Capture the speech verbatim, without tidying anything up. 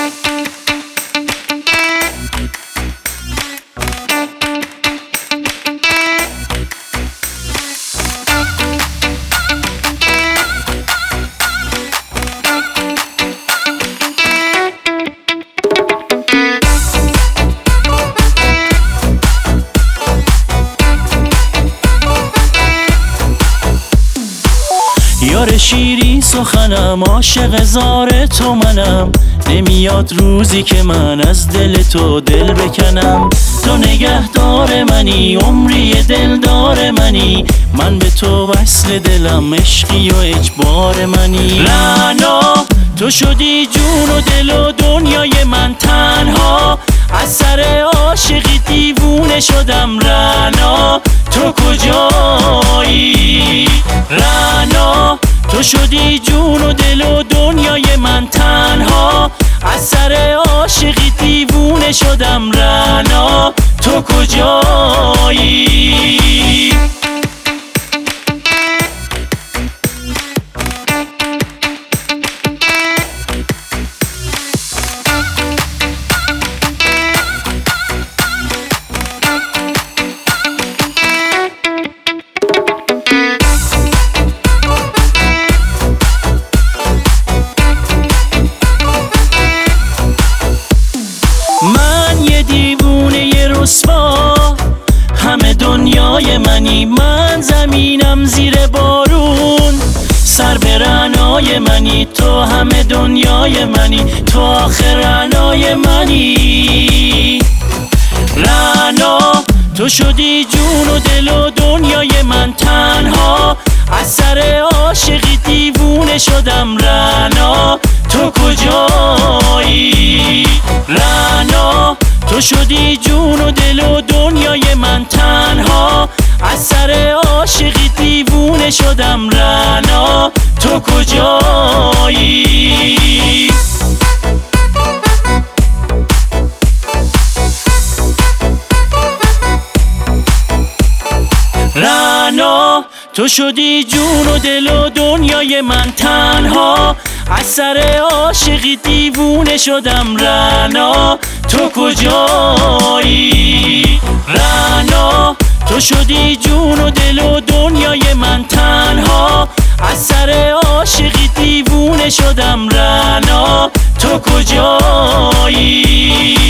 یار شیری سخنم، عاشق زار تو منم. نمیاد روزی که من از دل تو دل بکنم. تو نگهدار منی، عمری دلدار منی. من به تو وصل دلم، عشقی و اجبار منی. رعنا تو شدی جون و دل و دنیای من تنها. از سر عاشقی دیوونه شدم. رعنا تو کجایی؟ رعنا تو شدی جون و دل و دنیای من تنها. از سر عاشقی دیوونه شدم. رعنا تو کجایی؟ من یه دیوونه یه رسوا، همه دنیای منی. من زمینم زیر بارون، سر به رعنای منی. تو همه دنیای منی، تو آخر رعنای منی. رعنا تو شدی جون و دل و دنیای من تنها. از سر عاشقی دیوونه شدم. رعنا تو کجایی؟ رعنا تو شدی جون و دل و دنیای من تنها. از سر عاشقی دیوونه شدم. رعنا تو کجایی؟ رعنا تو شدی جون و دل و دنیای من تنها. از سر عاشقی دیوونه شدم. رعنا تو کجایی؟ رعنا تو شدی جون و دل و دنیای من تنها. از سر عاشقی دیوونه شدم. رعنا تو کجایی؟